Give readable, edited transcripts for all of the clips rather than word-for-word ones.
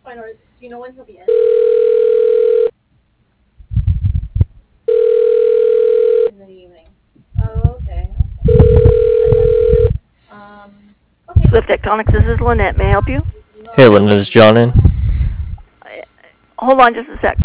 fine. Or do you know when he'll be in? In the evening. Oh, okay. Okay. Swift Tectonics, this is Lynette. May I help you? Hey, Lynette, is John in? Hold on just a sec.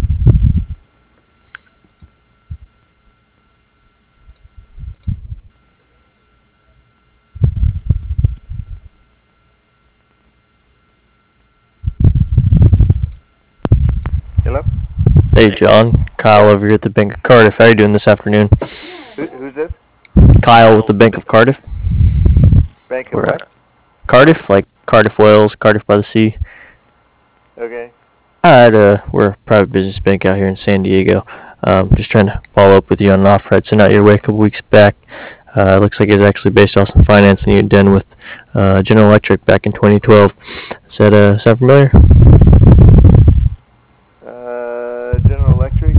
Hello? Hey, John. Kyle over here at the Bank of Cardiff. How are you doing this afternoon? Who's this? Kyle with the Bank of Cardiff. Bank of We're what? Cardiff, like Cardiff, Wales, Cardiff by the sea. Okay. We're a private business bank out here in San Diego. Just trying to follow up with you on an offer I'd sent out your way a couple weeks back. Looks like it's actually based off some financing you'd done with General Electric back in 2012. Is that sound familiar? General Electric.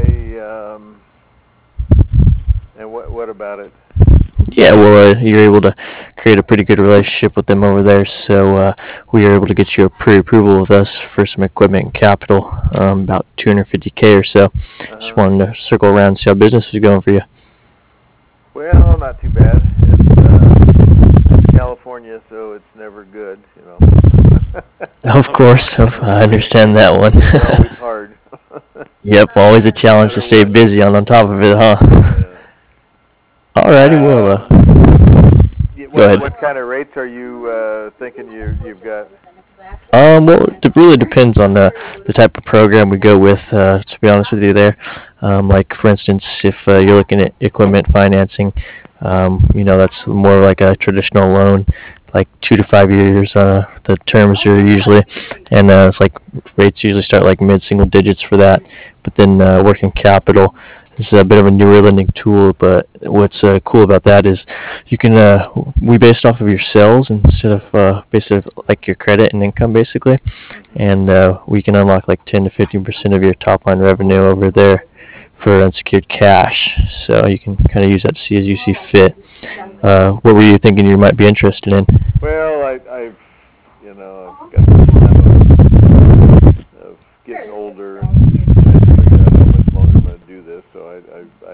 And what about it? Yeah, well, you're able to create a pretty good relationship with them over there, so we were able to get you a pre-approval with us for some equipment and capital, about $250K or so. Just wanted to circle around and see how business was going for you. Well, not too bad. It's California, so it's never good, you know. Of course, I understand that one. It's always hard. Yep, always a challenge to stay busy on top of it, huh? Yeah. Alrighty, well, go ahead. What kind of rates are you thinking you've got? Well, it really depends on the type of program we go with, to be honest with you there. Like, for instance, if you're looking at equipment financing, that's more like a traditional loan, like 2 to 5 years, the terms are usually, and it's like rates usually start like mid-single digits for that. But then working capital is a bit of a newer lending tool, but what's cool about that is you can we based off of your sales instead of basically like your credit and income basically, and we can unlock like 10 to 15% of your top line revenue over there for unsecured cash. So you can kind of use that to see as you see fit. What were you thinking you might be interested in? Well, I've got this time of getting older and trying to figure out how much longer I'm going to do this. So I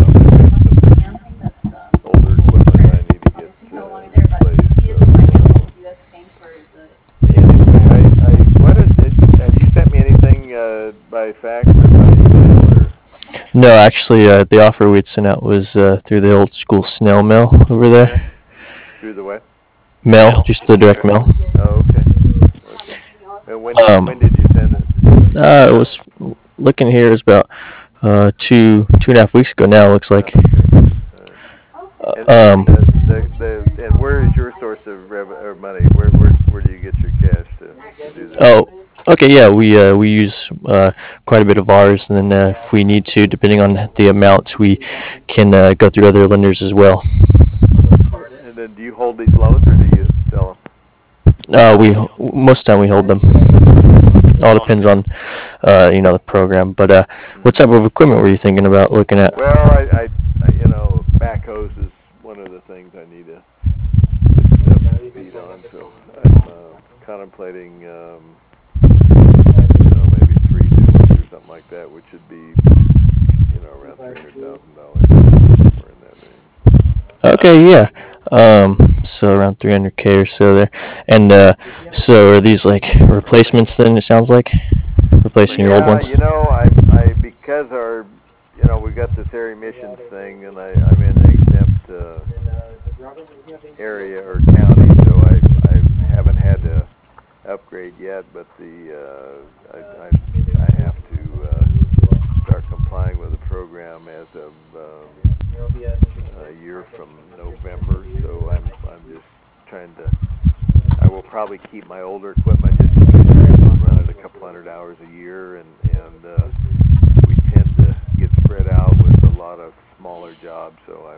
some older equipment I need to get replaced. Anyway, have you sent me anything by fax or by email? No, actually, the offer we'd sent out was through the old school snail mail over there. Through the what? Mail, just the direct mail. Oh, okay. And when did you send it? It was looking here. It was about 2.5 weeks ago now. It looks like. And where is your source of money? Where do you get your cash to do this? Oh, okay. Yeah, we use quite a bit of ours, and then if we need to, depending on the amounts, we can go through other lenders as well. And then do you hold these loans or do you sell them? Most of the time we hold them. All depends on the program. But what type of equipment were you thinking about looking at? Well, I backhoes is one of the things I need to speed on. So I'm contemplating maybe 3 tools or something like that, which should be around $300,000, somewhere in that range. Okay, yeah. So around 300K or so there. And so are these like replacements then, it sounds like? Replacing your old ones? I because we got this area emissions thing, and I'm in an exempt area or county, so I haven't had to upgrade yet, but I have to start complying with the program as of a year from November. So I'm just trying to. I will probably keep my older equipment just run it a couple hundred hours a year, and we tend to get spread out with a lot of smaller jobs. So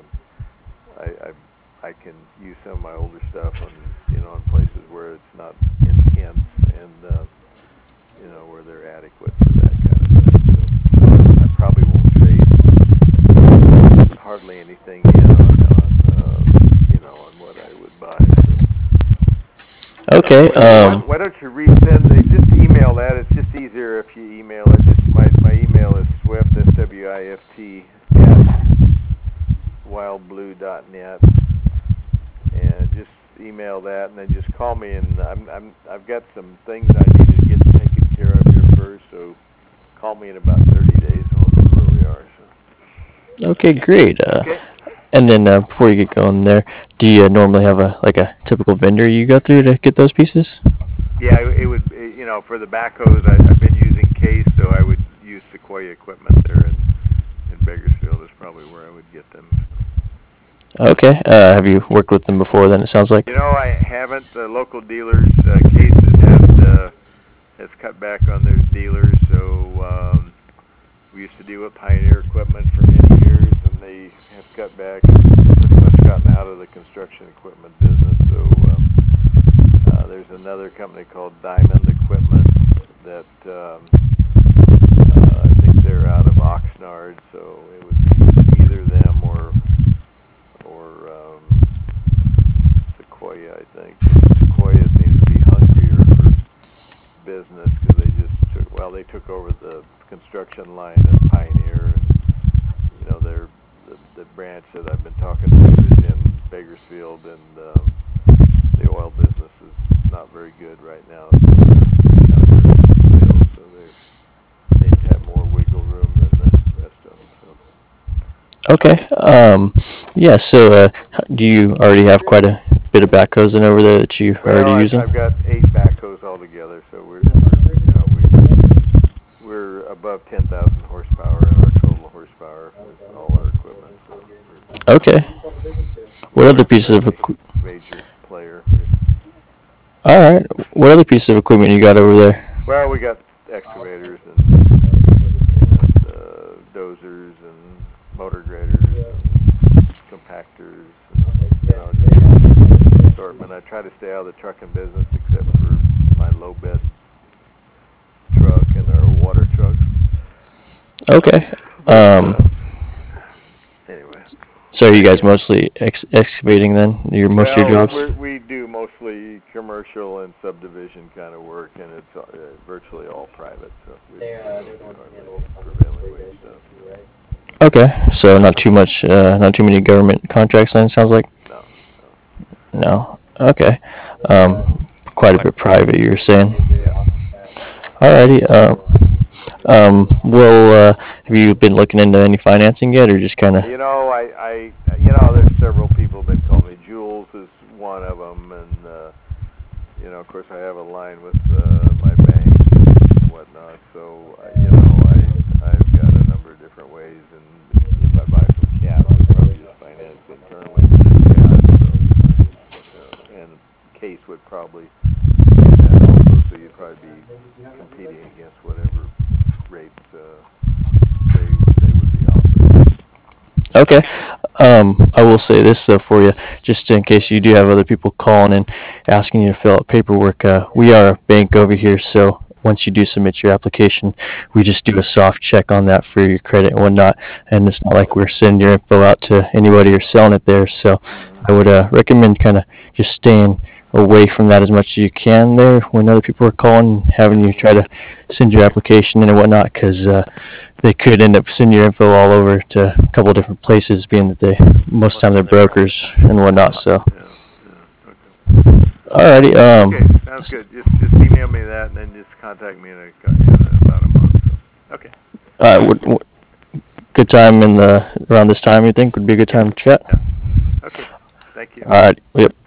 I can use some of my older stuff on places where it's not intense and where they're adequate for that kind of thing. So I probably won't trade hardly anything on what I would buy. Okay. Why don't you resend? Just email that. It's just easier if you email it. My email is Swift, SWIFT @wildblue.net, and just email that, and then just call me. And I've got some things I need to get taken care of here first, so call me in about 30 days. And we'll see where we are. So. Okay, great. Okay. And then before you get going there, do you normally have a typical vendor you go through to get those pieces? Yeah, it would. For the backhoes, I've been using Case, so I would use Sequoia equipment there in Bakersfield. Is probably where I would get them. Okay. Have you worked with them before? Then it sounds like. I haven't. The local dealers, Case has cut back on their dealers, so we used to deal with Pioneer Equipment for many years, and they have cut back, pretty much gotten out of the construction equipment business. So there's another company called Diamond Equipment that I think they're out of Oxnard, so it was either them or Sequoia, I think. Sequoia seems to be hungrier for business because they took over the construction line at Pioneer, and the branch that I've been talking to is in Bakersfield, and the oil business is not very good right now. So they have more wiggle room than the rest of them. So. Okay. Yeah. So, do you already have quite a bit of backhoes in over there that you already using? I've got 8 backhoes altogether, so we're above 10,000 horsepower in our total horsepower with all our equipment. So Okay. What other pieces of major player? All right. What other pieces of equipment you got over there? Well, we got excavators and dozers and motor graders and compactors. And, just assortment. I try to stay out of the trucking business except for my low bed truck and our water trucks. Okay. Anyway. So are you guys mostly excavating then? Most of your jobs? We do mostly commercial and subdivision kind of work, and it's virtually all private. So prevailing wage stuff. Okay. So not too many government contracts then, it sounds like? No. Okay. Quite a bit private, you're saying? Alrighty. Have you been looking into any financing yet, or just kind of? There's several people that call me. Jules is one of them, and of course, I have a line with my bank and whatnot. So I've got a number of different ways, and if I buy some cash, I'll probably just finance internally. And Case would probably do that also, so you'd probably be competing against whatever rates they would be offering. Okay. I will say this though for you, just in case you do have other people calling and asking you to fill out paperwork. We are a bank over here, so once you do submit your application, we just do a soft check on that for your credit and whatnot. And it's not like we're sending your info out to anybody or selling it there. So I would recommend kind of just staying away from that as much as you can there when other people are calling and having you try to send your application in and whatnot, because they could end up sending your info all over to a couple of different places, being that most of the time they're brokers and whatnot. So, alrighty. Okay, sounds good. Just email me that, and then just contact me in about a month. So. Okay. Good time around this time, you think would be a good time to chat? Yeah. Okay. Thank you. Alright. Yep.